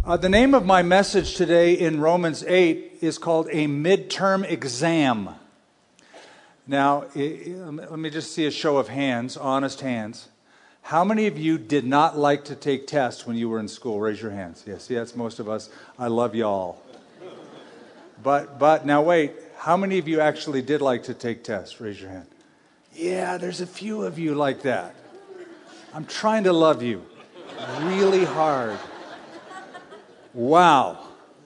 The name of my message today in Romans 8 is called a midterm exam. Now, let me just see a show of hands, honest hands. How many of you did not like to take tests when you were in school? Raise your hands. Yes, that's most of us. I love y'all. But now wait, how many of you actually did like to take tests? Raise your hand. Yeah, there's a few of you like that. I'm trying to love you really hard. Wow.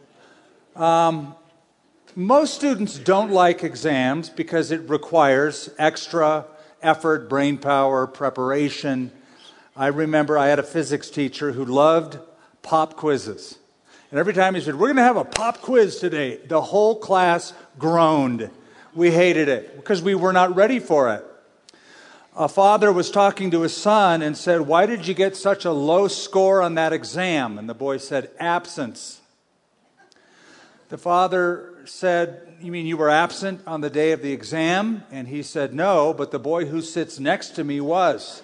Most students don't like exams because it requires extra effort, brain power, preparation. I remember I had a physics teacher who loved pop quizzes. And every time he said, "We're going to have a pop quiz today," the whole class groaned. We hated it because we were not ready for it. A father was talking to his son and said, "Why did you get such a low score on that exam?" And the boy said, "Absence." The father said, "You mean you were absent on the day of the exam?" And he said, "No, but the boy who sits next to me was."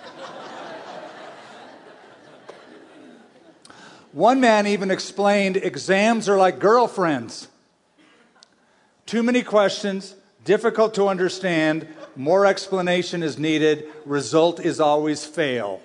One man even explained exams are like girlfriends. Too many questions, difficult to understand, more explanation is needed, result is always fail.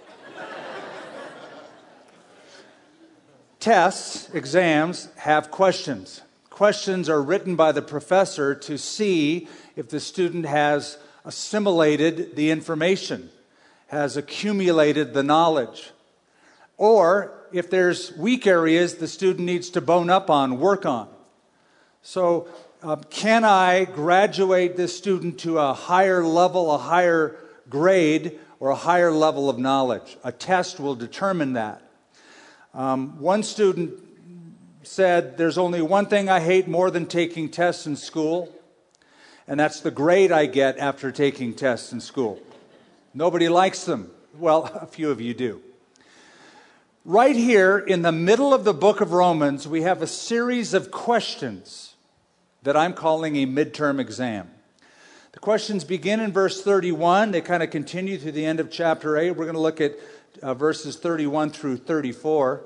Tests, exams, have questions. Questions are written by the professor to see if the student has assimilated the information, has accumulated the knowledge. Or if there's weak areas the student needs to bone up on, work on. So can I graduate this student to a higher level, a higher grade, or a higher level of knowledge? A test will determine that. One student said, "There's only one thing I hate more than taking tests in school, and that's the grade I get after taking tests in school. Nobody likes them." Well, a few of you do. Right here in the middle of the book of Romans, we have a series of questions that I'm calling a midterm exam. The questions begin in verse 31. They kind of continue to the end of chapter 8. We're going to look at verses 31 through 34.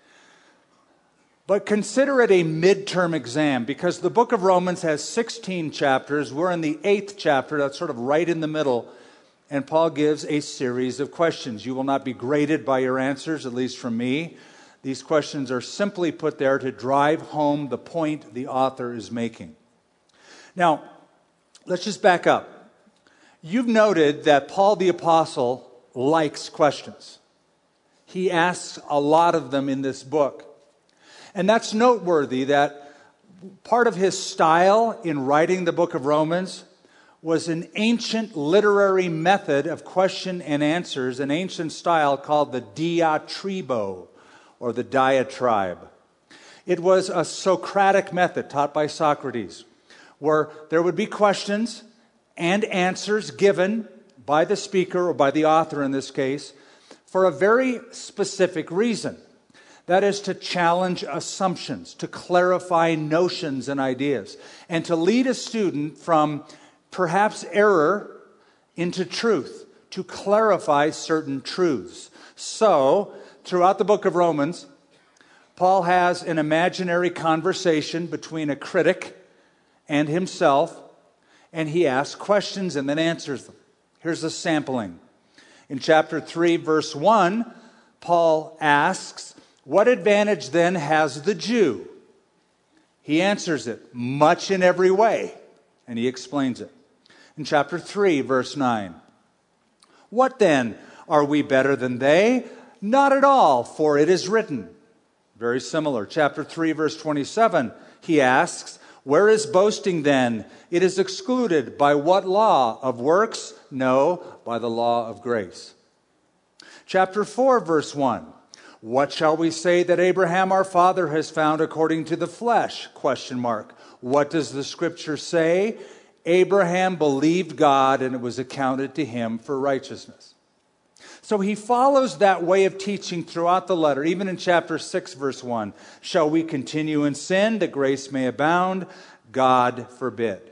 But consider it a midterm exam because the book of Romans has 16 chapters. We're in the 8th chapter. That's sort of right in the middle. And Paul gives a series of questions. You will not be graded by your answers, at least from me. These questions are simply put there to drive home the point the author is making. Now, let's just back up. You've noted that Paul the Apostle likes questions. He asks a lot of them in this book. And that's noteworthy that part of his style in writing the book of Romans was an ancient literary method of question and answers, an ancient style called the diatribo, or the diatribe. It was a Socratic method taught by Socrates, where there would be questions and answers given by the speaker, or by the author in this case, for a very specific reason. That is to challenge assumptions, to clarify notions and ideas, and to lead a student from perhaps error into truth, to clarify certain truths. So, throughout the book of Romans, Paul has an imaginary conversation between a critic and himself, and he asks questions and then answers them. Here's a sampling. In chapter 3, verse 1, Paul asks, "What advantage then has the Jew?" He answers it, "Much in every way," and he explains it. In chapter 3, verse 9, "What then? Are we better than they? Not at all, for it is written." Very similar. Chapter 3, verse 27, he asks, "Where is boasting then? It is excluded. By what law? Of works? No, by the law of grace." Chapter 4, verse 1, "What shall we say that Abraham our father has found according to the flesh? Question mark. What does the scripture say? Abraham believed God and it was accounted to him for righteousness." So he follows that way of teaching throughout the letter, even in chapter 6, verse 1. "Shall we continue in sin that grace may abound? God forbid."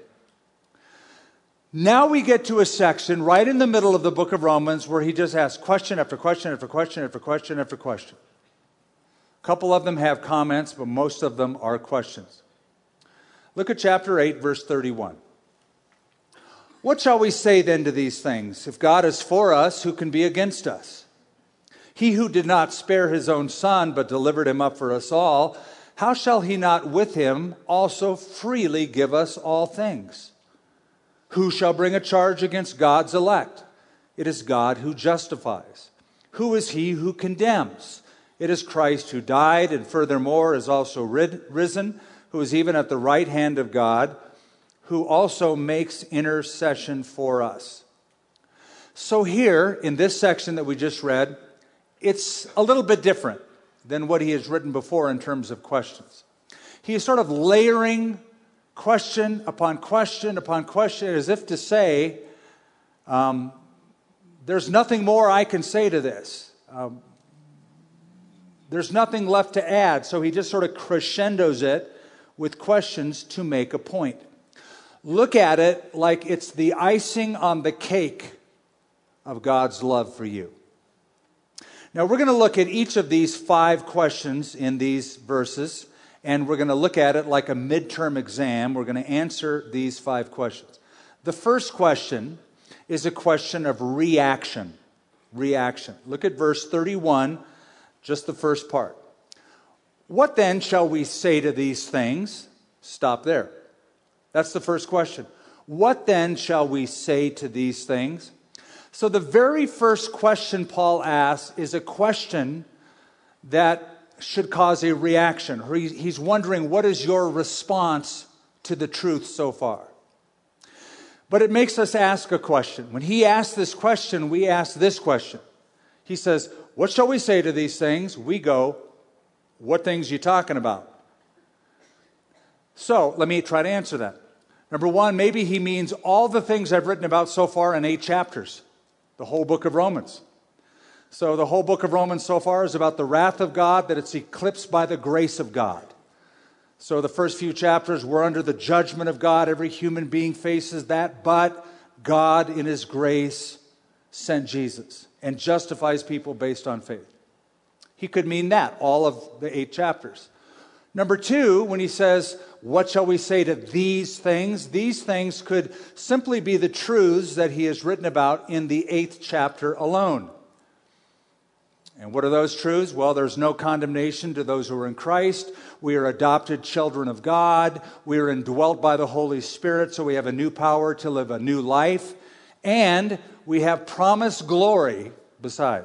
Now we get to a section right in the middle of the book of Romans where he just asks question after question after question after question after question. A couple of them have comments, but most of them are questions. Look at chapter 8, verse 31. What shall we say then to these things? If God is for us, who can be against us? He who did not spare his own son, but delivered him up for us all, how shall he not with him also freely give us all things? Who shall bring a charge against God's elect? It is God who justifies. Who is he who condemns? It is Christ who died, and furthermore is also risen, who is even at the right hand of God, who also makes intercession for us. So here, in this section that we just read, it's a little bit different than what he has written before in terms of questions. He is sort of layering question upon question upon question, as if to say, there's nothing more I can say to this. There's nothing left to add. So he just sort of crescendos it with questions to make a point. Look at it like it's the icing on the cake of God's love for you. Now we're going to look at each of these 5 questions in these verses, and we're going to look at it like a midterm exam. We're going to answer these 5 questions. The first question is a question of reaction. Reaction. Look at verse 31, just the first part. What then shall we say to these things? Stop there. That's the first question. What then shall we say to these things? So the very first question Paul asks is a question that should cause a reaction. He's wondering, what is your response to the truth so far? But it makes us ask a question. When he asks this question, we ask this question. He says, what shall we say to these things? We go, what things are you talking about? So let me try to answer that. Number 1, maybe he means all the things I've written about so far in 8 chapters. The whole book of Romans. So the whole book of Romans so far is about the wrath of God, that it's eclipsed by the grace of God. So the first few chapters, we're under the judgment of God. Every human being faces that, but God in his grace sent Jesus and justifies people based on faith. He could mean that, all of the 8 chapters. Number 2, when he says, what shall we say to these things? These things could simply be the truths that he has written about in the 8th chapter alone. And what are those truths? Well, there's no condemnation to those who are in Christ. We are adopted children of God. We are indwelt by the Holy Spirit, so we have a new power to live a new life. And we have promised glory beside.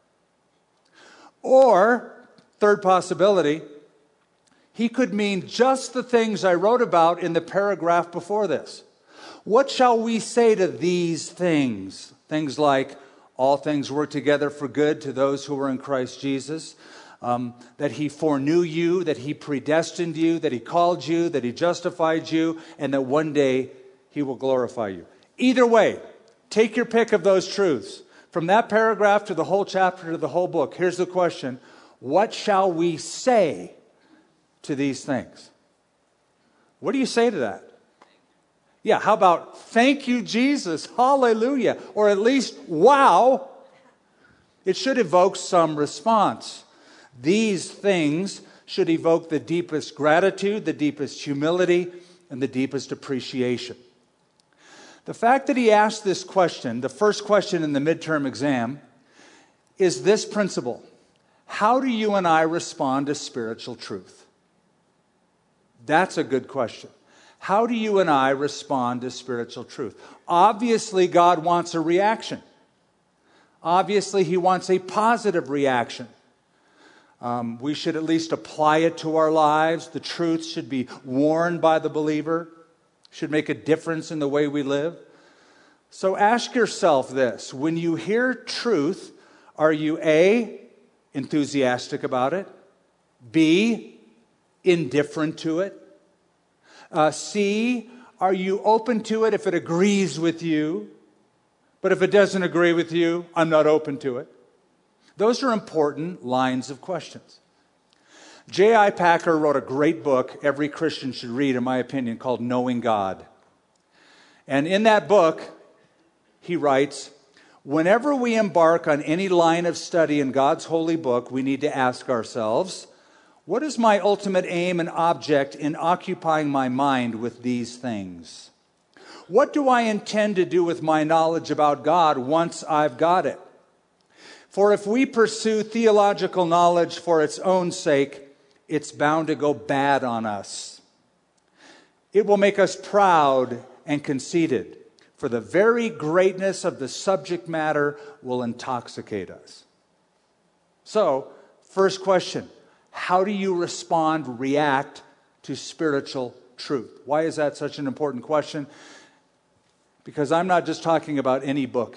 Or, third possibility, he could mean just the things I wrote about in the paragraph before this. What shall we say to these things? Things like, all things work together for good to those who are in Christ Jesus, that he foreknew you, that he predestined you, that he called you, that he justified you, and that one day he will glorify you. Either way, take your pick of those truths. From that paragraph to the whole chapter to the whole book, here's the question. What shall we say to these things? What do you say to that? Yeah, how about thank you, Jesus, hallelujah, or at least wow? It should evoke some response. These things should evoke the deepest gratitude, the deepest humility, and the deepest appreciation. The fact that he asked this question, the first question in the midterm exam, is this principle. How do you and I respond to spiritual truth? That's a good question. How do you and I respond to spiritual truth? Obviously, God wants a reaction. Obviously, he wants a positive reaction. We should at least apply it to our lives. The truth should be worn by the believer, should make a difference in the way we live. So ask yourself this. When you hear truth, are you A, enthusiastic about it? B, indifferent to it? C, are you open to it if it agrees with you? But if it doesn't agree with you, I'm not open to it. Those are important lines of questions. J.I. Packer wrote a great book every Christian should read, in my opinion, called Knowing God. And in that book, he writes, whenever we embark on any line of study in God's holy book, we need to ask ourselves, What is my ultimate aim and object in occupying my mind with these things? What do I intend to do with my knowledge about God once I've got it? For if we pursue theological knowledge for its own sake, it's bound to go bad on us. It will make us proud and conceited, for the very greatness of the subject matter will intoxicate us. So, first question, how do you respond, react to spiritual truth? Why is that such an important question? Because I'm not just talking about any book.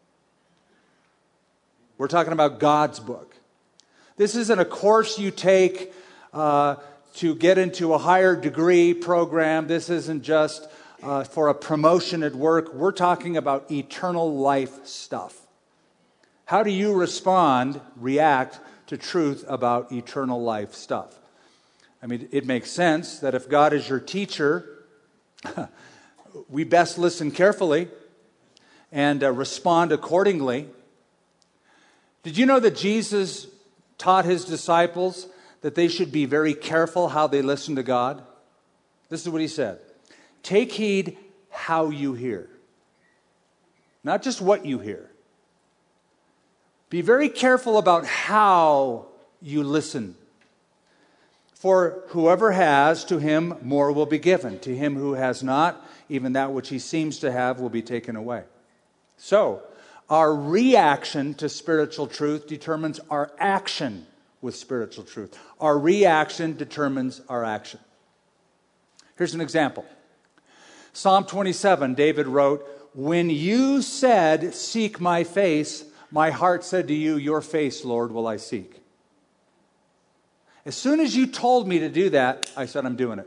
We're talking about God's book. This isn't a course you take to get into a higher degree program. This isn't just for a promotion at work. We're talking about eternal life stuff. How do you respond, react to truth about eternal life stuff? I mean, it makes sense that if God is your teacher, we best listen carefully and respond accordingly. Did you know that Jesus taught his disciples that they should be very careful how they listen to God? This is what he said. Take heed how you hear. Not just what you hear. Be very careful about how you listen. For whoever has, to him more will be given. To him who has not, even that which he seems to have will be taken away. So, our reaction to spiritual truth determines our action with spiritual truth. Our reaction determines our action. Here's an example. Psalm 27, David wrote, "When you said, 'Seek my face,' my heart said to you, 'Your face, Lord, will I seek.'" As soon as you told me to do that, I said, I'm doing it.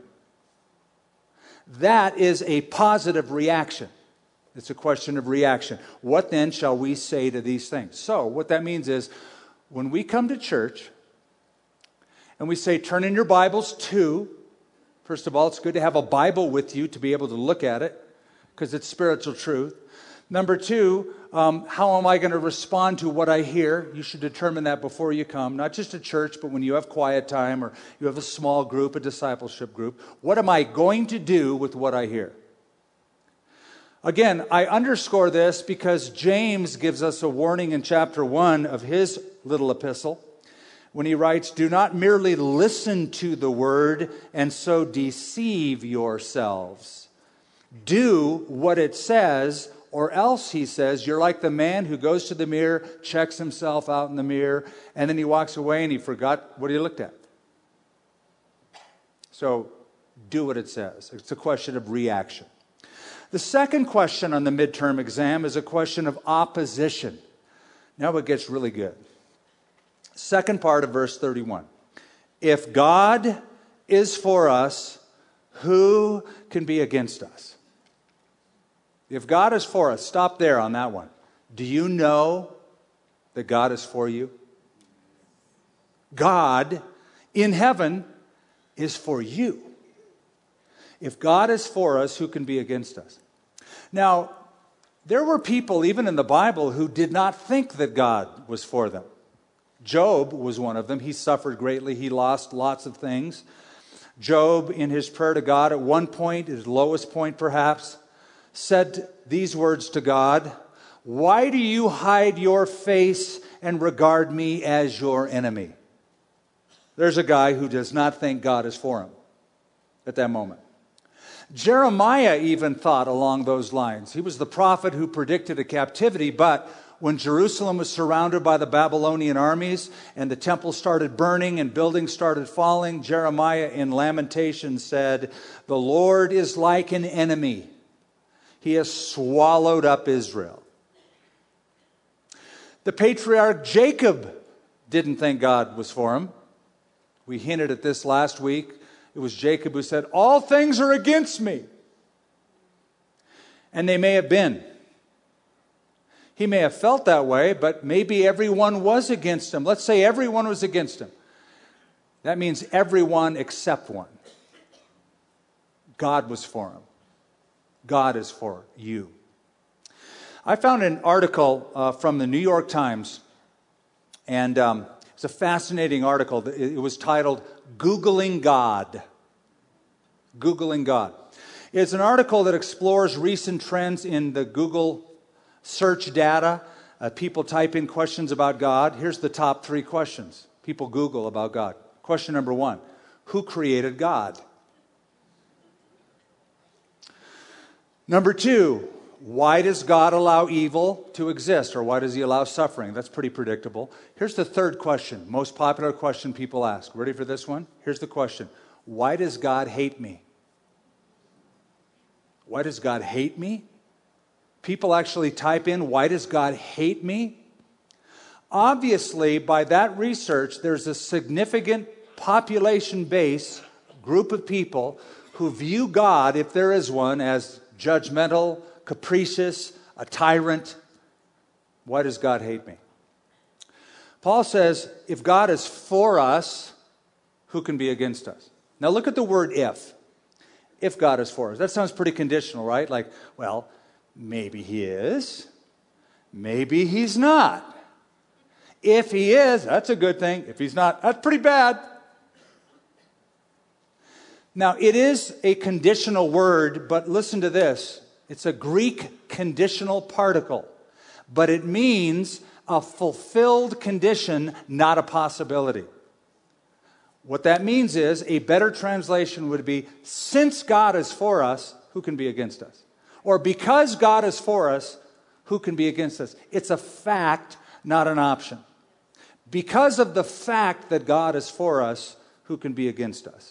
That is a positive reaction. It's a question of reaction. What then shall we say to these things? So, what that means is, when we come to church and we say, turn in your Bibles to, first of all, it's good to have a Bible with you to be able to look at it, because it's spiritual truth. Number two, how am I going to respond to what I hear? You should determine that before you come, not just at church, but when you have quiet time or you have a small group, a discipleship group. What am I going to do with what I hear? Again, I underscore this because James gives us a warning in chapter 1 of his little epistle when he writes, "Do not merely listen to the word and so deceive yourselves. Do what it says, or else," he says, "you're like the man who goes to the mirror, checks himself out in the mirror, and then he walks away and he forgot what he looked at." So, do what it says. It's a question of reaction. The second question on the midterm exam is a question of opposition. Now it gets really good. Second part of verse 31. If God is for us, who can be against us? If God is for us, stop there on that one. Do you know that God is for you? God in heaven is for you. If God is for us, who can be against us? Now, there were people, even in the Bible, who did not think that God was for them. Job was one of them. He suffered greatly. He lost lots of things. Job, in his prayer to God, at one point, his lowest point perhaps, said these words to God, "Why do you hide your face and regard me as your enemy?" There's a guy who does not think God is for him at that moment. Jeremiah even thought along those lines. He was the prophet who predicted a captivity, but when Jerusalem was surrounded by the Babylonian armies and the temple started burning and buildings started falling, Jeremiah in Lamentations said, "The Lord is like an enemy. He has swallowed up Israel." The patriarch Jacob didn't think God was for him. We hinted at this last week. It was Jacob who said, "All things are against me." And they may have been. He may have felt that way, but maybe everyone was against him. Let's say everyone was against him. That means everyone except one. God was for him. God is for you. I found an article from the New York Times, and it's a fascinating article. It was titled, Googling God. Googling God. It's an article that explores recent trends in the Google search data. People type in questions about God. Here's the top 3 questions people Google about God. Question number 1, who created God? Number 2, why does God allow evil to exist, or why does he allow suffering? That's pretty predictable. Here's the third question, most popular question people ask. Ready for this one? Here's the question. Why does God hate me? Why does God hate me? People actually type in, why does God hate me? Obviously, by that research, there's a significant population base, group of people who view God, if there is one, as judgmental, capricious, a tyrant. Why does God hate me? Paul says, if God is for us, who can be against us? Now look at the word if. If God is for us. That sounds pretty conditional, right? Like, well, maybe he is. Maybe he's not. If he is, that's a good thing. If he's not, that's pretty bad. Now, it is a conditional word, but listen to this. It's a Greek conditional particle, but it means a fulfilled condition, not a possibility. What that means is, a better translation would be, since God is for us, who can be against us? Or because God is for us, who can be against us? It's a fact, not an option. Because of the fact that God is for us, who can be against us?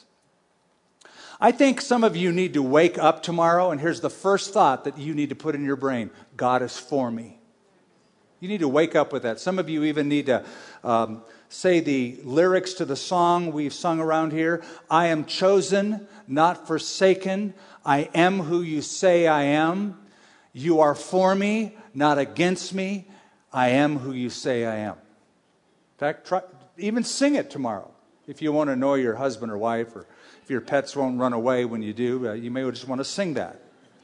I think some of you need to wake up tomorrow, and here's the first thought that you need to put in your brain. God is for me. You need to wake up with that. Some of you even need to say the lyrics to the song we've sung around here. I am chosen, not forsaken. I am who you say I am. You are for me, not against me. I am who you say I am. In fact, even sing it tomorrow. If you want to annoy your husband or wife, or if your pets won't run away when you do, you may just want to sing that.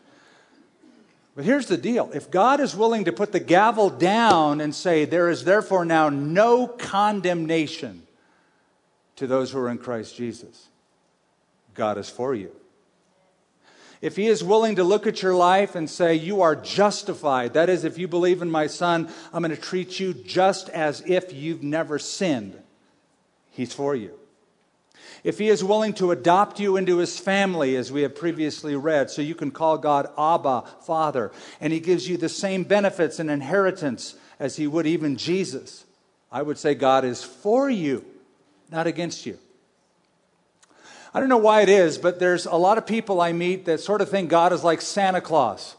But here's the deal. If God is willing to put the gavel down and say, there is therefore now no condemnation to those who are in Christ Jesus, God is for you. If he is willing to look at your life and say, you are justified, that is, if you believe in my Son, I'm going to treat you just as if you've never sinned, he's for you. If he is willing to adopt you into his family, as we have previously read, so you can call God Abba, Father, and he gives you the same benefits and inheritance as he would even Jesus, I would say God is for you, not against you. I don't know why it is, but there's a lot of people I meet that sort of think God is like Santa Claus.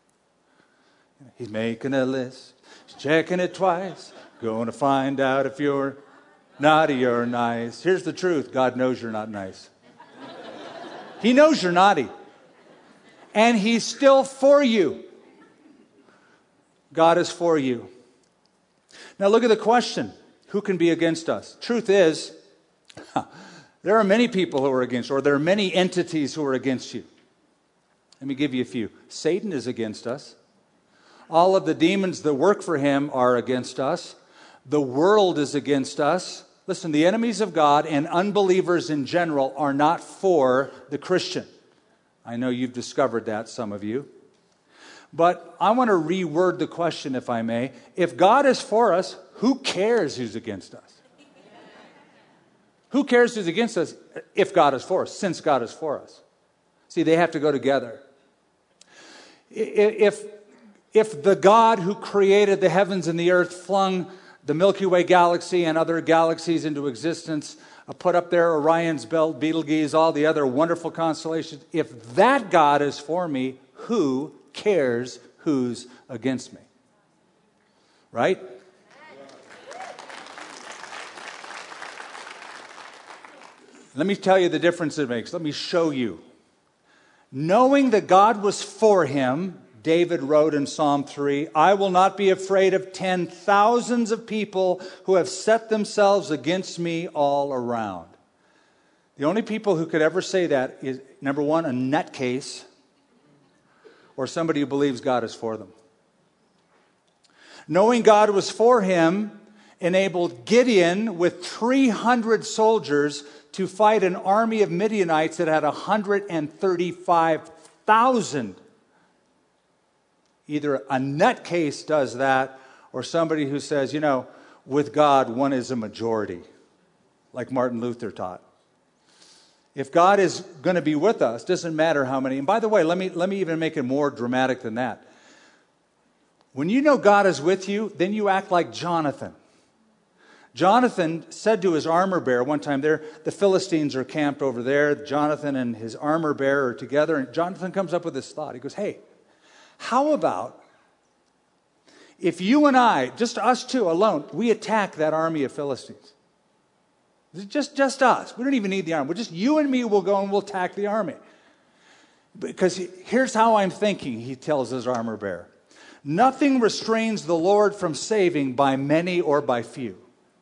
He's making a list, he's checking it twice, going to find out if you're naughty or nice. Here's the truth. God knows you're not nice. He knows you're naughty. And he's still for you. God is for you. Now look at the question. Who can be against us? Truth is, there are many people who are against you, or there are many entities who are against you. Let me give you a few. Satan is against us. All of the demons that work for him are against us. The world is against us. Listen, the enemies of God and unbelievers in general are not for the Christian. I know you've discovered that, some of you. But I want to reword the question, if I may. If God is for us, who cares who's against us? Who cares who's against us if God is for us, since God is for us? See, they have to go together. If the God who created the heavens and the earth flung the Milky Way galaxy and other galaxies into existence, put up there Orion's Belt, Betelgeuse, all the other wonderful constellations, if that God is for me, who cares who's against me? Right? Let me tell you the difference it makes. Let me show you. Knowing that God was for him, David wrote in Psalm 3, I will not be afraid of 10,000s of people who have set themselves against me all around. The only people who could ever say that is, number one, a nutcase, or somebody who believes God is for them. Knowing God was for him enabled Gideon with 300 soldiers to fight an army of Midianites that had 135,000. Either a nutcase does that, or somebody who says, with God, one is a majority, like Martin Luther taught. If God is going to be with us, doesn't matter how many. And by the way, let me even make it more dramatic than that. When you know God is with you, then you act like Jonathan. Jonathan said to his armor bearer one time, the Philistines are camped over there. Jonathan and his armor bearer are together. And Jonathan comes up with this thought. He goes, hey, how about if you and I, just us two alone, we attack that army of Philistines? Just us. We don't even need the army. Just you and me will go and we'll attack the army. Because here's how I'm thinking, he tells his armor bearer. Nothing restrains the Lord from saving by many or by few.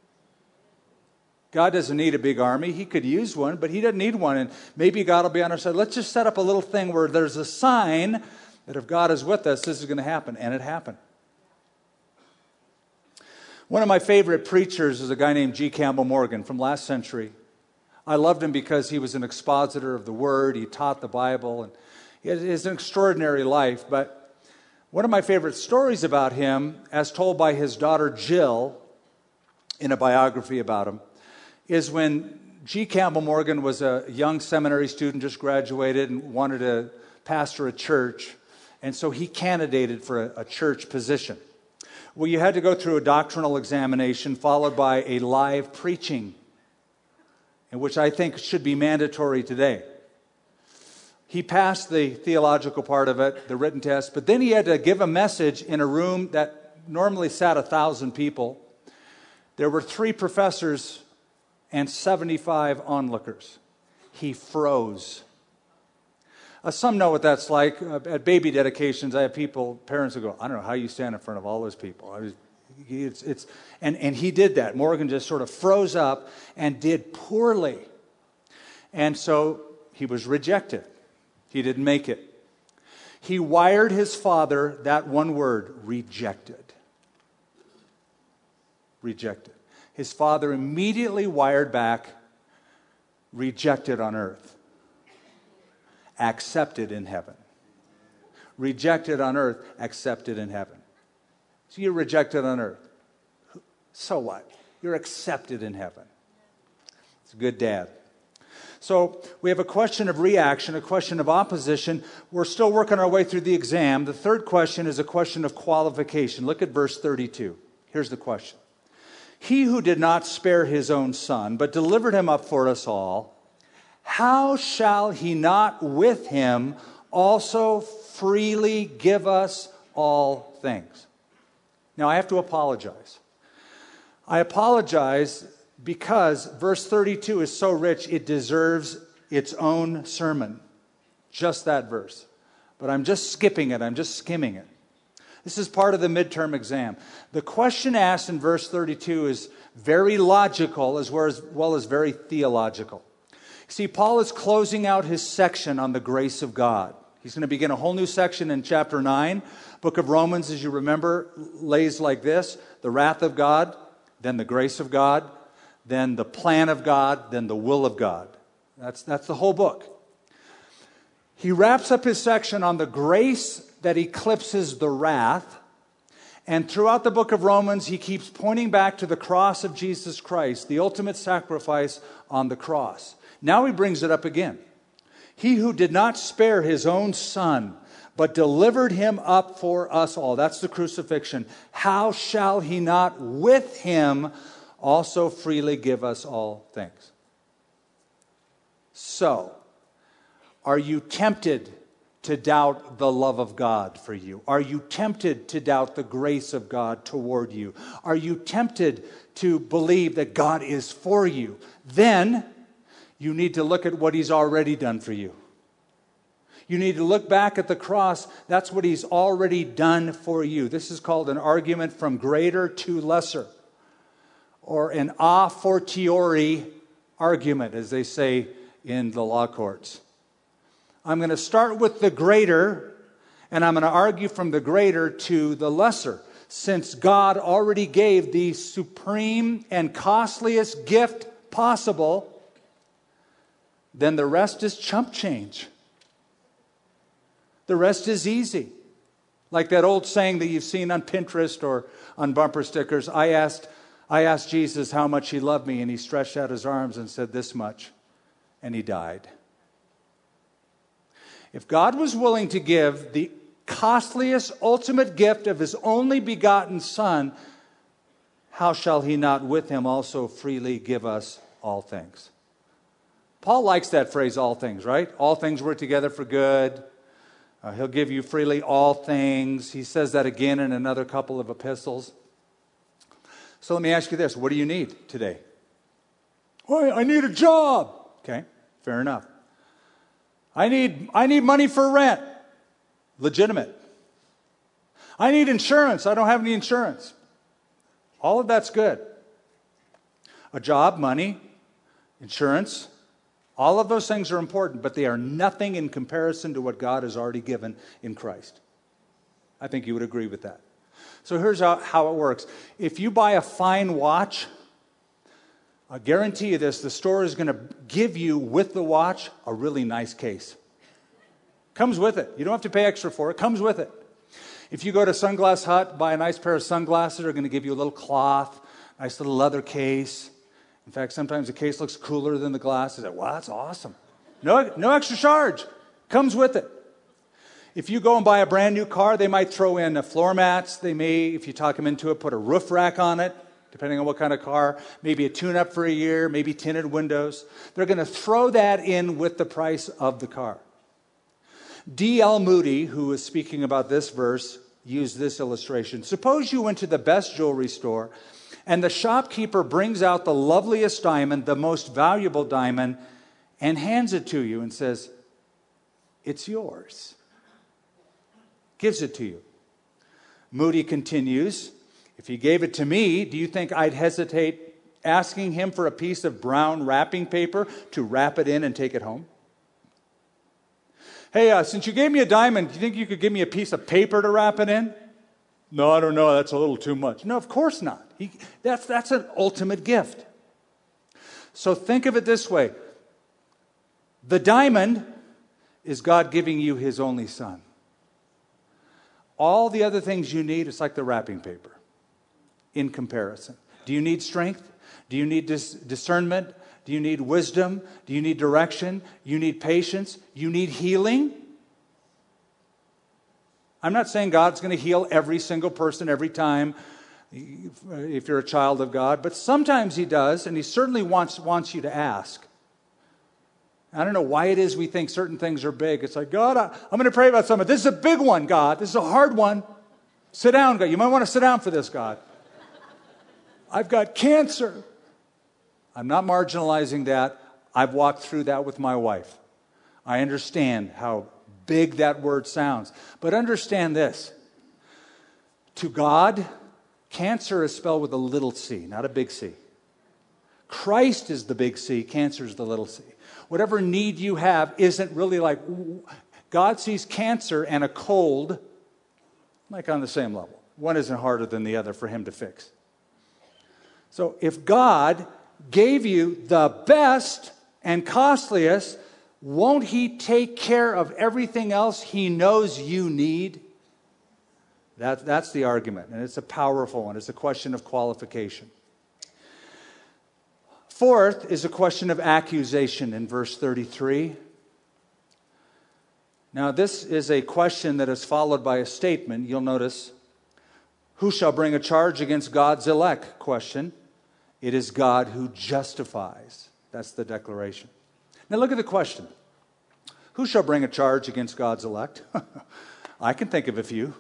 God doesn't need a big army. He could use one, but he doesn't need one. And maybe God will be on our side. Let's just set up a little thing where there's a sign that if God is with us, this is going to happen. And it happened. One of my favorite preachers is a guy named G. Campbell Morgan from last century. I loved him because he was an expositor of the Word. He taught the Bible. And he has an extraordinary life. But one of my favorite stories about him, as told by his daughter Jill in a biography about him, is when G. Campbell Morgan was a young seminary student, just graduated and wanted to pastor a church. And so he candidated for a church position. Well, you had to go through a doctrinal examination followed by a live preaching, which I think should be mandatory today. He passed the theological part of it, the written test, but then he had to give a message in a room that normally sat 1,000 people. There were 3 professors and 75 onlookers. He froze. Some know what that's like. At baby dedications, I have parents who go, I don't know how you stand in front of all those people. And he did that. Morgan just sort of froze up and did poorly. And so he was rejected. He didn't make it. He wired his father that one word, rejected. Rejected. His father immediately wired back, rejected on earth. Accepted in heaven. Rejected on earth, accepted in heaven. So you're rejected on earth. So what? You're accepted in heaven. It's a good dad. So we have a question of reaction, a question of opposition. We're still working our way through the exam. The third question is a question of qualification. Look at verse 32. Here's the question. He who did not spare his own son, but delivered him up for us all, how shall he not with him also freely give us all things? Now, I have to apologize. I apologize because verse 32 is so rich, it deserves its own sermon. Just that verse. But I'm just skipping it. I'm just skimming it. This is part of the midterm exam. The question asked in verse 32 is very logical as well as very theological. See, Paul is closing out his section on the grace of God. He's going to begin a whole new section in chapter 9. Book of Romans, as you remember, lays like this. The wrath of God, then the grace of God, then the plan of God, then the will of God. That's the whole book. He wraps up his section on the grace that eclipses the wrath. And throughout the book of Romans, he keeps pointing back to the cross of Jesus Christ, the ultimate sacrifice on the cross. Now he brings it up again. He who did not spare his own son, but delivered him up for us all. That's the crucifixion. How shall he not with him also freely give us all things? So, are you tempted to doubt the love of God for you? Are you tempted to doubt the grace of God toward you? Are you tempted to believe that God is for you? Then you need to look at what he's already done for you. You need to look back at the cross. That's what he's already done for you. This is called an argument from greater to lesser, or an a fortiori argument, as they say in the law courts. I'm going to start with the greater, and I'm going to argue from the greater to the lesser. since God already gave the supreme and costliest gift possible, then the rest is chump change. The rest is easy. Like that old saying that you've seen on Pinterest or on bumper stickers, I asked Jesus how much he loved me, and he stretched out his arms and said this much, and he died. If God was willing to give the costliest, ultimate gift of his only begotten Son, how shall he not with him also freely give us all things? Paul likes that phrase, all things, right? All things work together for good. He'll give you freely all things. He says that again in another couple of epistles. So let me ask you this. What do you need today? Well, I need a job. Okay, fair enough. I need money for rent. Legitimate. I need insurance. I don't have any insurance. All of that's good. A job, money, insurance, all of those things are important, but they are nothing in comparison to what God has already given in Christ. I think you would agree with that. So here's how it works. If you buy a fine watch, I guarantee you this, the store is going to give you with the watch a really nice case. Comes with it. You don't have to pay extra for it. Comes with it. If you go to Sunglass Hut, buy a nice pair of sunglasses, they're going to give you a little cloth, nice little leather case. In fact, sometimes the case looks cooler than the glasses. Wow, that's awesome. No extra charge. Comes with it. If you go and buy a brand new car, they might throw in floor mats. They may, if you talk them into it, put a roof rack on it, depending on what kind of car. Maybe a tune-up for a year, maybe tinted windows. They're going to throw that in with the price of the car. D.L. Moody, who was speaking about this verse, used this illustration. Suppose you went to the best jewelry store and the shopkeeper brings out the loveliest diamond, the most valuable diamond, and hands it to you and says, "It's yours." Gives it to you. Moody continues, "If he gave it to me, do you think I'd hesitate asking him for a piece of brown wrapping paper to wrap it in and take it home? Hey, since you gave me a diamond, do you think you could give me a piece of paper to wrap it in?" "No, I don't know. That's a little too much." No, of course not. That's an ultimate gift. So think of it this way. The diamond is God giving you his only Son. All the other things you need, it's like the wrapping paper in comparison. Do you need strength? Do you need discernment? Do you need wisdom? Do you need direction? You need patience? You need healing? I'm not saying God's going to heal every single person every time if you're a child of God, but sometimes he does, and he certainly wants you to ask. I don't know why it is we think certain things are big. It's like, God, I'm going to pray about something. This is a big one, God. This is a hard one. Sit down, God. You might want to sit down for this, God. I've got cancer. I'm not marginalizing that. I've walked through that with my wife. I understand how big that word sounds. But understand this. To God, cancer is spelled with a little c, not a big C. Christ is the big C. Cancer is the little c. Whatever need you have isn't really like, God sees cancer and a cold like on the same level. One isn't harder than the other for him to fix. So if God gave you the best and costliest, won't he take care of everything else he knows you need? That's the argument, and it's a powerful one. It's a question of qualification. Fourth is a question of accusation in verse 33. Now, this is a question that is followed by a statement. You'll notice, who shall bring a charge against God's elect? Question. It is God who justifies. That's the declaration. Now look at the question. Who shall bring a charge against God's elect? I can think of a few.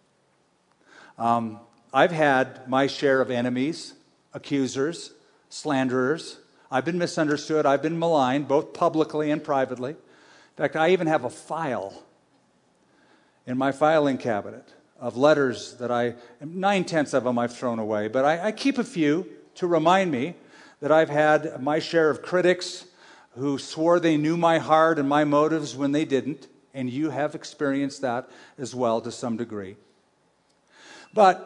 I've had my share of enemies, accusers, slanderers. I've been misunderstood. I've been maligned, both publicly and privately. In fact, I even have a file in my filing cabinet of letters that 9/10 of them I've thrown away. But I keep a few to remind me that I've had my share of critics who swore they knew my heart and my motives when they didn't. And you have experienced that as well to some degree. But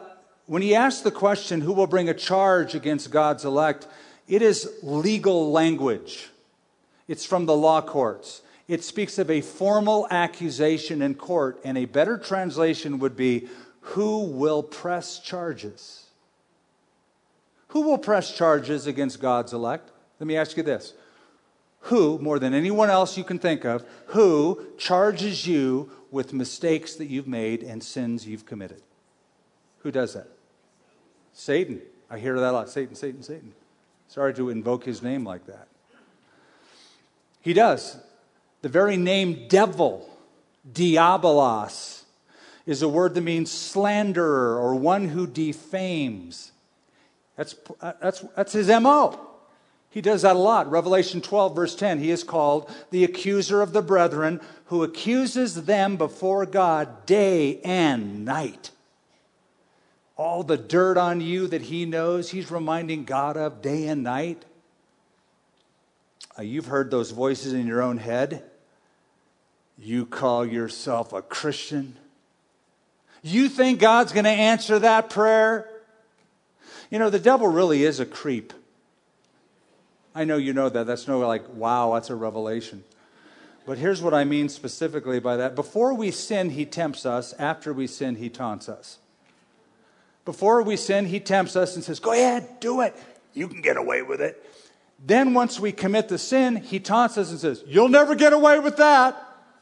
When he asks the question, who will bring a charge against God's elect, it is legal language. It's from the law courts. It speaks of a formal accusation in court, and a better translation would be, who will press charges? Who will press charges against God's elect? Let me ask you this. Who, more than anyone else you can think of, who charges you with mistakes that you've made and sins you've committed? Who does that? Satan. I hear that a lot. Satan, Satan, Satan. Sorry to invoke his name like that. He does. The very name devil, diabolos, is a word that means slanderer or one who defames. That's his M.O. He does that a lot. Revelation 12, verse 10, he is called the accuser of the brethren, who accuses them before God day and night. All the dirt on you that he knows, he's reminding God of day and night. You've heard those voices in your own head. You call yourself a Christian? You think God's going to answer that prayer? You know, the devil really is a creep. I know you know that. That's no like, wow, that's a revelation. But here's what I mean specifically by that. Before we sin, he tempts us. After we sin, he taunts us. Before we sin, he tempts us and says, go ahead, do it. You can get away with it. Then once we commit the sin, he taunts us and says, you'll never get away with that.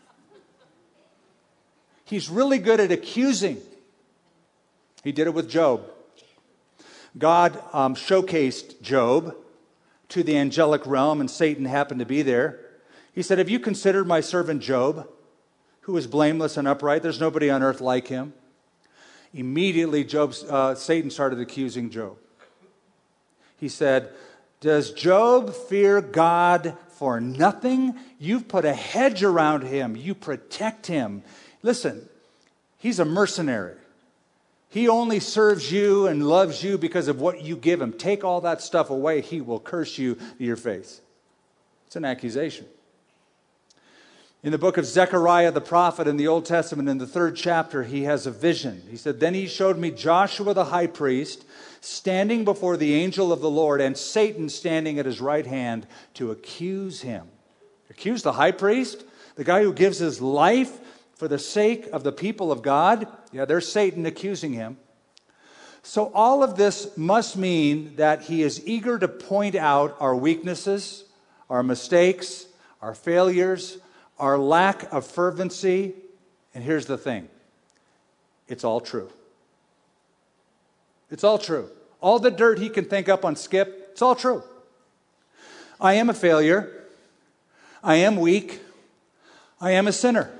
He's really good at accusing. He did it with Job. God showcased Job to the angelic realm, and Satan happened to be there. He said, have you considered my servant Job, who is blameless and upright? There's nobody on earth like him. Immediately, Satan started accusing Job. He said, does Job fear God for nothing? You've put a hedge around him. You protect him. Listen, he's a mercenary. He only serves you and loves you because of what you give him. Take all that stuff away, he will curse you to your face. It's an accusation. In the book of Zechariah the prophet in the Old Testament, in the 3rd chapter, he has a vision. He said, then he showed me Joshua the high priest standing before the angel of the Lord, and Satan standing at his right hand to accuse him. Accuse the high priest, the guy who gives his life for the sake of the people of God. Yeah, there's Satan accusing him. So all of this must mean that he is eager to point out our weaknesses, our mistakes, our failures, our lack of fervency. And here's the thing. It's all true. It's all true. All the dirt he can think up on Skip, it's all true. I am a failure. I am weak. I am a sinner.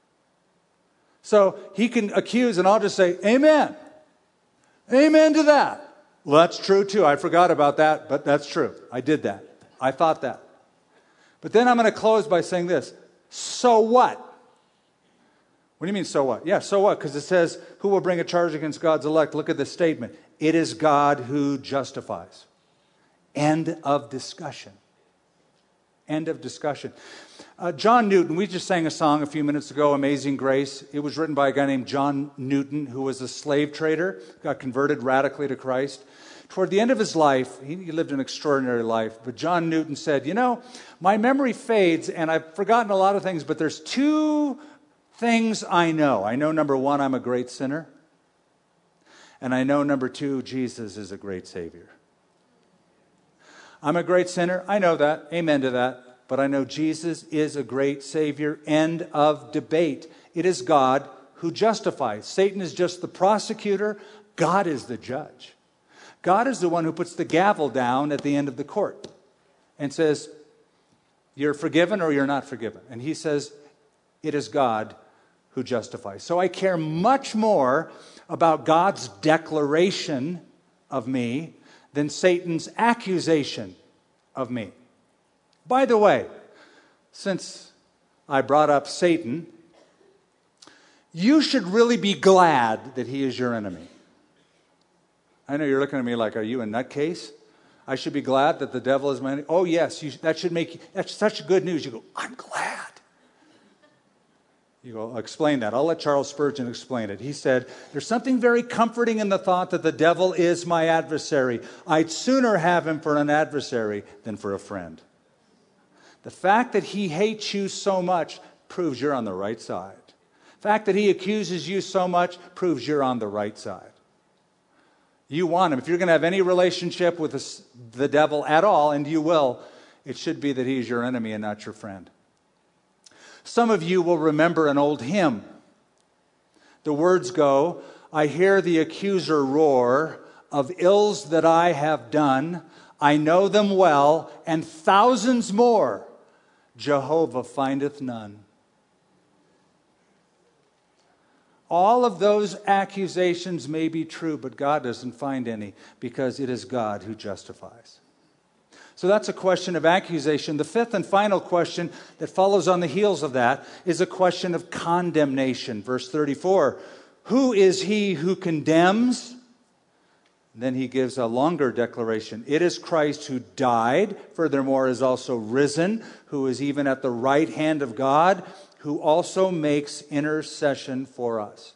So he can accuse, and I'll just say, amen. Amen to that. Well, that's true too. I forgot about that, but that's true. I did that. I thought that. But then I'm going to close by saying this. So what? What do you mean, so what? Yeah, so what? Because it says, who will bring a charge against God's elect? Look at this statement. It is God who justifies. End of discussion. End of discussion. John Newton, we just sang a song a few minutes ago, Amazing Grace. It was written by a guy named John Newton, who was a slave trader, got converted radically to Christ. Toward the end of his life, he lived an extraordinary life, but John Newton said, you know, my memory fades and I've forgotten a lot of things, but there's 2 things I know. I know, number 1, I'm a great sinner. And I know, number 2, Jesus is a great Savior. I'm a great sinner. I know that. Amen to that. But I know Jesus is a great Savior. End of debate. It is God who justifies. Satan is just the prosecutor. God is the judge. God is the one who puts the gavel down at the end of the court and says, you're forgiven or you're not forgiven. And he says, it is God who justifies. So I care much more about God's declaration of me than Satan's accusation of me. By the way, since I brought up Satan, you should really be glad that he is your enemy. I know you're looking at me like, are you a nutcase? I should be glad that the devil is my enemy. Oh yes, that's such good news. You go, I'm glad. You go, explain that. I'll let Charles Spurgeon explain it. He said, there's something very comforting in the thought that the devil is my adversary. I'd sooner have him for an adversary than for a friend. The fact that he hates you so much proves you're on the right side. The fact that he accuses you so much proves you're on the right side. You want him. If you're going to have any relationship with the devil at all, and you will, it should be that he's your enemy and not your friend. Some of you will remember an old hymn. The words go, I hear the accuser roar of ills that I have done. I know them well, and thousands more. Jehovah findeth none. All of those accusations may be true, but God doesn't find any because it is God who justifies. So that's a question of accusation. The fifth and final question that follows on the heels of that is a question of condemnation. Verse 34, who is he who condemns? Then he gives a longer declaration. It is Christ who died, furthermore is also risen, who is even at the right hand of God, who also makes intercession for us.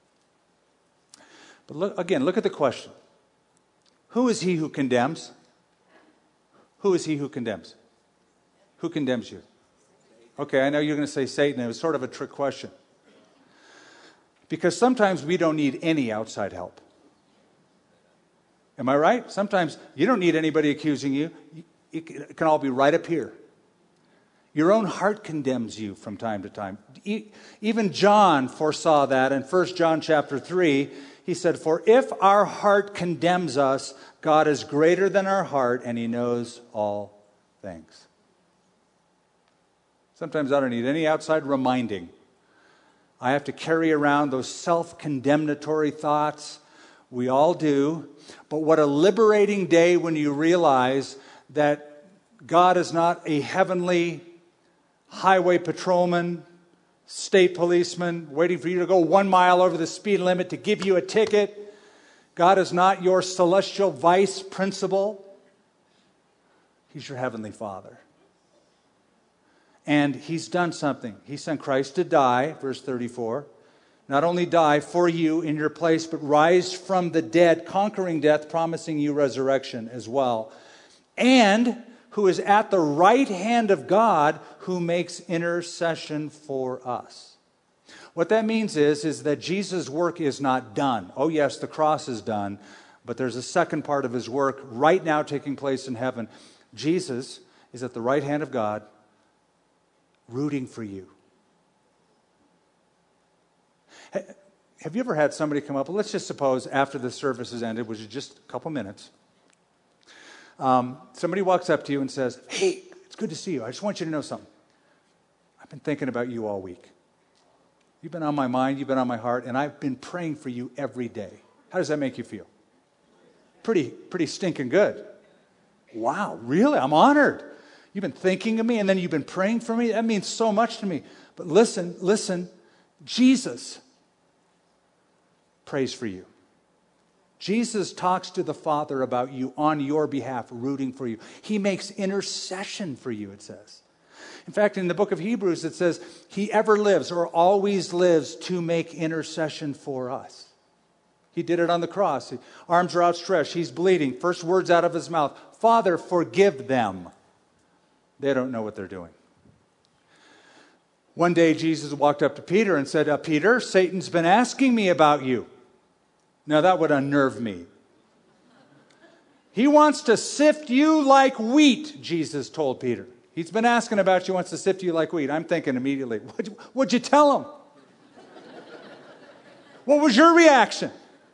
But look at the question. Who is he who condemns? Who is he who condemns? Who condemns you? Okay, I know you're going to say Satan. It was sort of a trick question. Because sometimes we don't need any outside help. Am I right? Sometimes you don't need anybody accusing you. It can all be right up here. Your own heart condemns you from time to time. Even John foresaw that in 1 John chapter 3. He said, for if our heart condemns us, God is greater than our heart, and he knows all things. Sometimes I don't need any outside reminding. I have to carry around those self-condemnatory thoughts. We all do. But what a liberating day when you realize that God is not a heavenly highway patrolman, state policeman, waiting for you to go 1 mile over the speed limit to give you a ticket. God is not your celestial vice principal. He's your heavenly Father. And he's done something. He sent Christ to die, verse 34. Not only die for you in your place, but rise from the dead, conquering death, promising you resurrection as well. And who is at the right hand of God, who makes intercession for us. What that means is that Jesus' work is not done. Oh yes, the cross is done, but there's a second part of his work right now taking place in heaven. Jesus is at the right hand of God, rooting for you. Have you ever had somebody come up? Let's just suppose after the service has ended, which is just a couple minutes, somebody walks up to you and says, hey, it's good to see you. I just want you to know something. I've been thinking about you all week. You've been on my mind, you've been on my heart, and I've been praying for you every day. How does that make you feel? Pretty stinking good. Wow, really? I'm honored. You've been thinking of me, and then you've been praying for me? That means so much to me. But listen, Jesus prays for you. Jesus talks to the Father about you on your behalf, rooting for you. He makes intercession for you, it says. In fact, in the book of Hebrews, it says, he ever lives or always lives to make intercession for us. He did it on the cross. Arms are outstretched. He's bleeding. First words out of his mouth, Father, forgive them. They don't know what they're doing. One day, Jesus walked up to Peter and said, Peter, Satan's been asking me about you. Now, that would unnerve me. He wants to sift you like wheat, Jesus told Peter. He's been asking about you, wants to sift you like wheat. I'm thinking immediately, what'd you tell him? What was your reaction?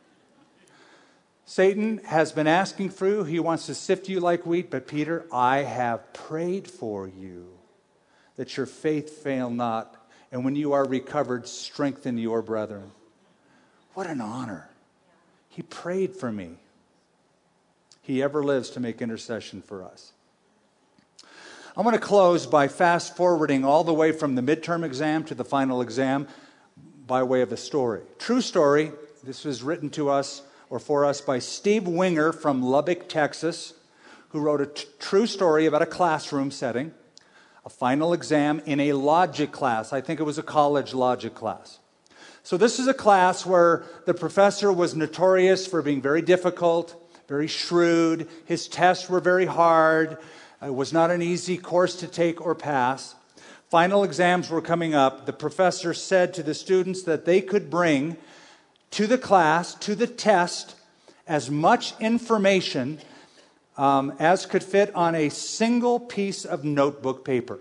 Satan has been asking for you. He wants to sift you like wheat. But Peter, I have prayed for you that your faith fail not. And when you are recovered, strengthen your brethren. What an honor. He prayed for me. He ever lives to make intercession for us. I'm going to close by fast forwarding all the way from the midterm exam to the final exam by way of a story. True story. This was written to us or for us by Steve Winger from Lubbock, Texas, who wrote a true story about a classroom setting. a final exam in a logic class. I think it was a college logic class. So this is a class where the professor was notorious for being very difficult, very shrewd. His tests were very hard. It was not an easy course to take or pass. Final exams were coming up. The professor said to the students that they could bring to the class, to the test, as much information as could fit on a single piece of notebook paper.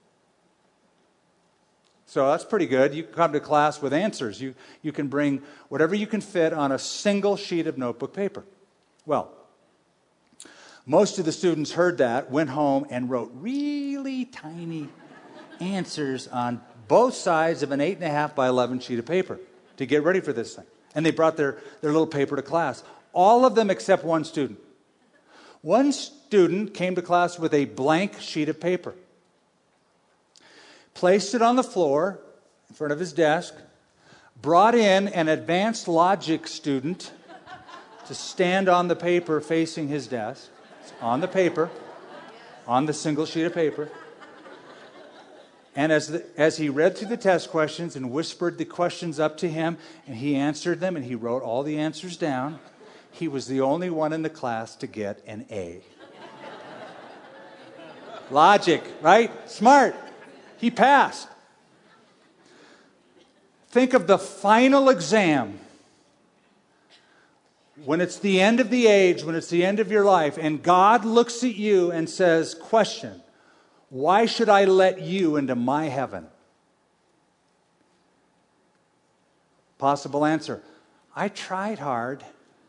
So that's pretty good. You can come to class with answers. You can bring whatever you can fit on a single sheet of notebook paper. Well, most of the students heard that, went home, and wrote really tiny answers on both sides of an 8.5 by 11 sheet of paper to get ready for this thing. And they brought their little paper to class. All of them except one student. One student came to class with a blank sheet of paper, placed it on the floor in front of his desk, brought in an advanced logic student to stand on the paper facing his desk, on the paper, on the single sheet of paper. And as he read through the test questions and whispered the questions up to him, and he answered them, and he wrote all the answers down, he was the only one in the class to get an A. Logic, right? Smart. He passed. Think of the final exam. When it's the end of the age, when it's the end of your life, and God looks at you and says, question, why should I let you into my heaven? Possible answer, I tried hard.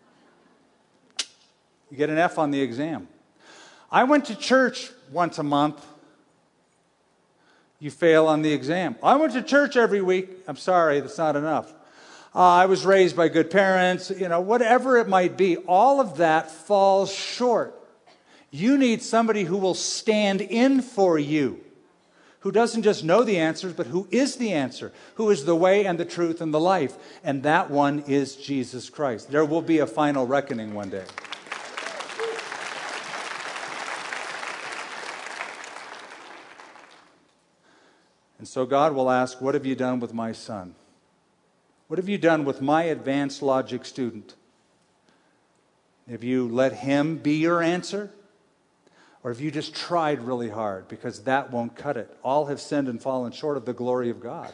You get an F on the exam. I went to church once a month. You fail on the exam. I went to church every week. I'm sorry, that's not enough. I was raised by good parents. Whatever it might be, all of that falls short. You need somebody who will stand in for you, who doesn't just know the answers, but who is the answer, who is the way and the truth and the life. And that one is Jesus Christ. There will be a final reckoning one day. And so God will ask, what have you done with my son? What have you done with my advanced logic student? Have you let him be your answer? Or have you just tried really hard? Because that won't cut it. All have sinned and fallen short of the glory of God.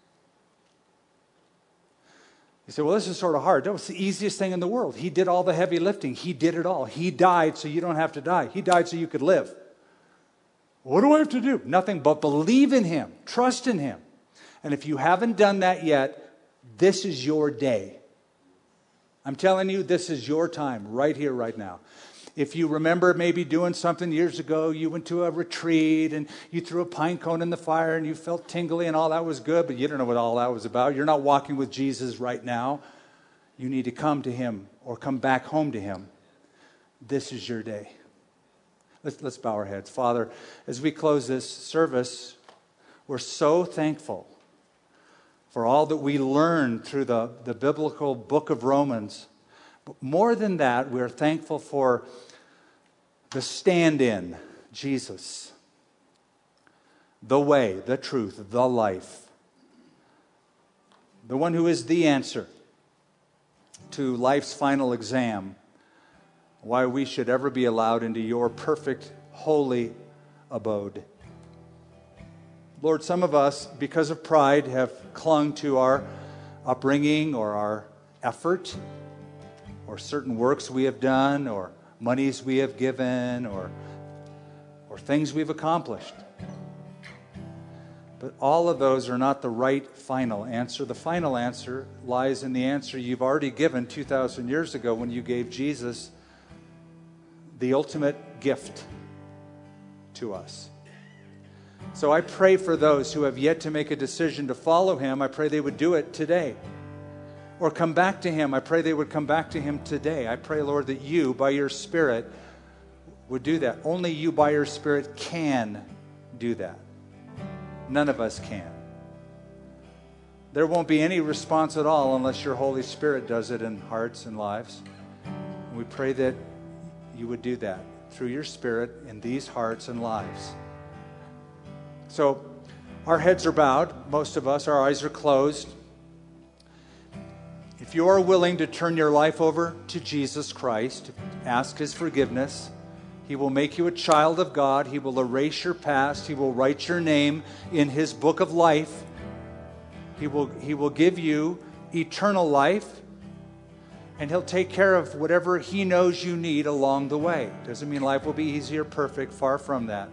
You say, well, this is sort of hard. That was the easiest thing in the world. He did all the heavy lifting. He did it all. He died so you don't have to die. He died so you could live. What do I have to do? Nothing but believe in him. Trust in him. And if you haven't done that yet, this is your day. I'm telling you, this is your time, right here, right now. If you remember maybe doing something years ago, you went to a retreat and you threw a pine cone in the fire and you felt tingly and all that was good, but you don't know what all that was about. You're not walking with Jesus right now. You need to come to him or come back home to him. This is your day. Let's bow our heads. Father, as we close this service, we're so thankful for all that we learned through the biblical book of Romans. But more than that, we're thankful for the stand-in, Jesus, the way, the truth, the life, the one who is the answer to life's final exam, why we should ever be allowed into your perfect, holy abode. Lord, some of us, because of pride, have clung to our upbringing or our effort or certain works we have done or monies we have given or things we've accomplished. But all of those are not the right final answer. The final answer lies in the answer you've already given 2,000 years ago when you gave Jesus the ultimate gift to us. So I pray for those who have yet to make a decision to follow him. I pray they would do it today. Or come back to him. I pray they would come back to him today. I pray, Lord, that you, by your Spirit, would do that. Only you, by your Spirit, can do that. None of us can. There won't be any response at all unless your Holy Spirit does it in hearts and lives. And we pray that you would do that through your Spirit in these hearts and lives. So our heads are bowed. Most of us, our eyes are closed. If you are willing to turn your life over to Jesus Christ, ask His forgiveness, He will make you a child of God. He will erase your past. He will write your name in His book of life. He will give you eternal life, and He'll take care of whatever He knows you need along the way. Doesn't mean life will be easy or perfect, far from that.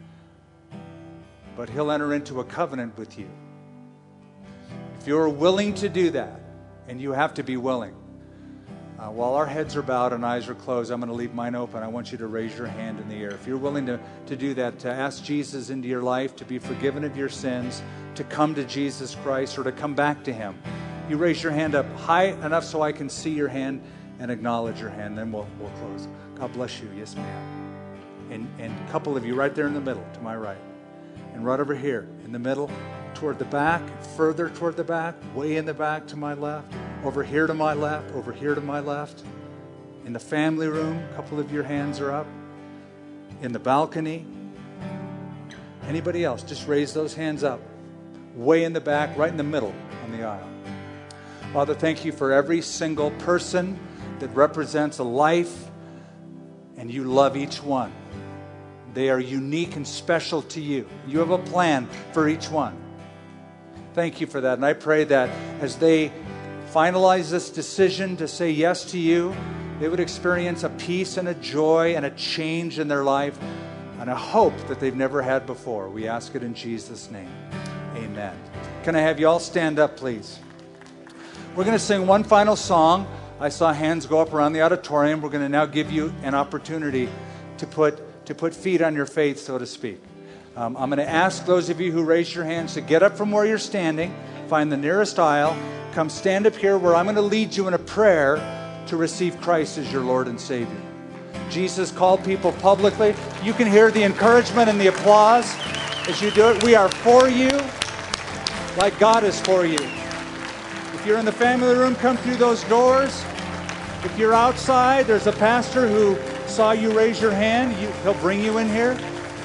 But He'll enter into a covenant with you. If you're willing to do that, and you have to be willing. While our heads are bowed and eyes are closed, I'm going to leave mine open. I want you to raise your hand in the air. If you're willing to do that, to ask Jesus into your life, to be forgiven of your sins, to come to Jesus Christ, or to come back to Him, you raise your hand up high enough so I can see your hand and acknowledge your hand. Then we'll close. God bless you. Yes, ma'am. And a couple of you right there in the middle, to my right. And right over here in the middle, toward the back, further toward the back, way in the back to my left, over here to my left, over here to my left. In the family room, a couple of your hands are up. In the balcony. Anybody else, just raise those hands up. Way in the back, right in the middle on the aisle. Father, thank you for every single person that represents a life, and you love each one. They are unique and special to you. You have a plan for each one. Thank you for that. And I pray that as they finalize this decision to say yes to you, they would experience a peace and a joy and a change in their life and a hope that they've never had before. We ask it in Jesus' name. Amen. Can I have you all stand up, please? We're going to sing one final song. I saw hands go up around the auditorium. We're going to now give you an opportunity to put feet on your faith, so to speak. I'm going to ask those of you who raised your hands to get up from where you're standing, find the nearest aisle, come stand up here where I'm going to lead you in a prayer to receive Christ as your Lord and Savior. Jesus called people publicly. You can hear the encouragement and the applause as you do it. We are for you like God is for you. If you're in the family room, come through those doors. If you're outside, there's a pastor who saw you raise your hand. He'll bring you in here.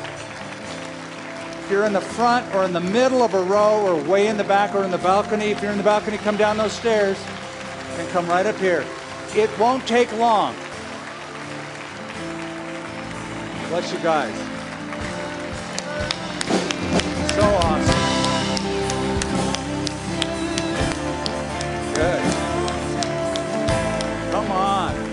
If you're in the front or in the middle of a row or way in the back or in the balcony, if you're in the balcony, come down those stairs and come right up here. It won't take long. Bless you guys. So awesome. Good. Come on.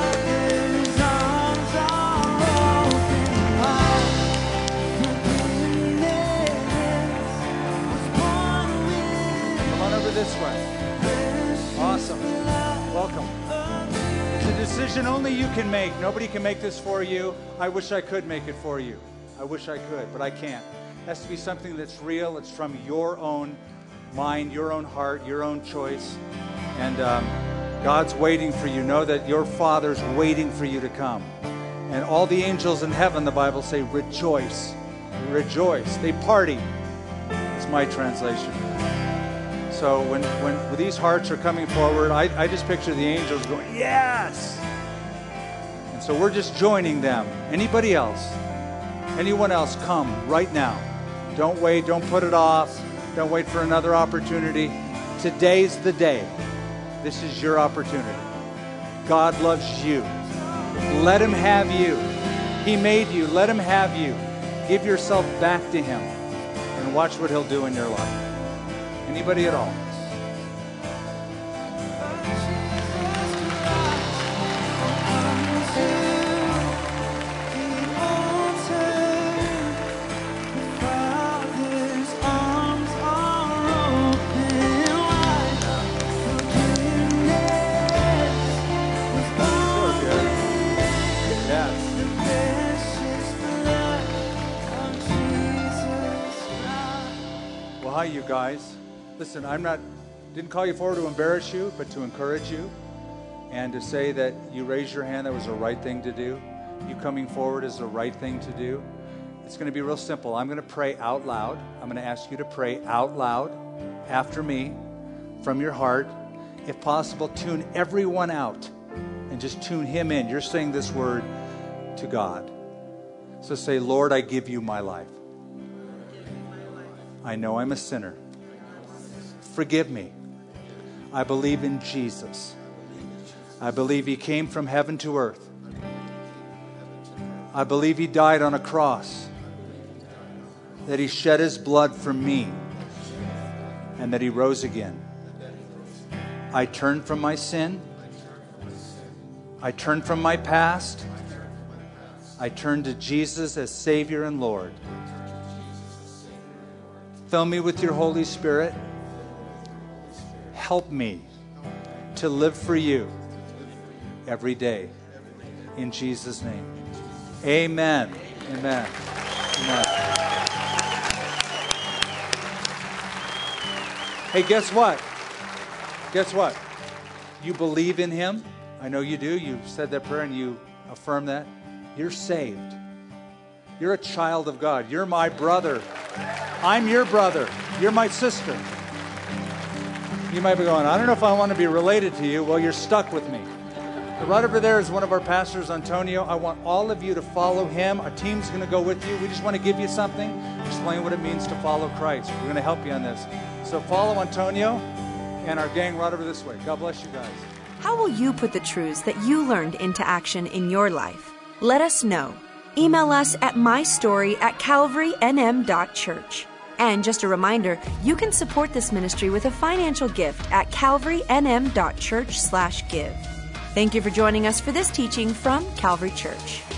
This way. Awesome. Welcome. It's a decision only you can make. Nobody can make this for you. I wish I could make it for you. I wish I could, but I can't. It has to be something that's real. It's from your own mind, your own heart, your own choice. And God's waiting for you. Know that your Father's waiting for you to come. And all the angels in heaven, the Bible say, rejoice. Rejoice. They party, is my translation. So when these hearts are coming forward, I just picture the angels going, yes! And so we're just joining them. Anybody else? Anyone else, come right now. Don't wait. Don't put it off. Don't wait for another opportunity. Today's the day. This is your opportunity. God loves you. Let Him have you. He made you. Let Him have you. Give yourself back to Him and watch what He'll do in your life. Anybody at all? Well, hi, you guys. Listen, didn't call you forward to embarrass you, but to encourage you and to say that you raised your hand, that was the right thing to do. You coming forward is the right thing to do. It's going to be real simple. I'm going to pray out loud. I'm going to ask you to pray out loud after me from your heart. If possible, tune everyone out and just tune Him in. You're saying this word to God. So say, Lord, I give you my life. I know I'm a sinner. Forgive me. I believe in Jesus. I believe He came from heaven to earth. I believe He died on a cross, that He shed His blood for me, and that He rose again. I turn from my sin. I turn from my past. I turn to Jesus as Savior and Lord. Fill me with your Holy Spirit. Help me to live for you every day. In Jesus' name. Amen. Amen. Amen. Hey, guess what? Guess what? You believe in Him. I know you do. You said that prayer and you affirm that. You're saved. You're a child of God. You're my brother. I'm your brother. You're my sister. You might be going, I don't know if I want to be related to you. Well, you're stuck with me. But right over there is one of our pastors, Antonio. I want all of you to follow him. Our team's going to go with you. We just want to give you something, explain what it means to follow Christ. We're going to help you on this. So follow Antonio and our gang right over this way. God bless you guys. How will you put the truths that you learned into action in your life? Let us know. Email us at mystory@calvarynm.church. And just a reminder, you can support this ministry with a financial gift at calvarynm.church/give. Thank you for joining us for this teaching from Calvary Church.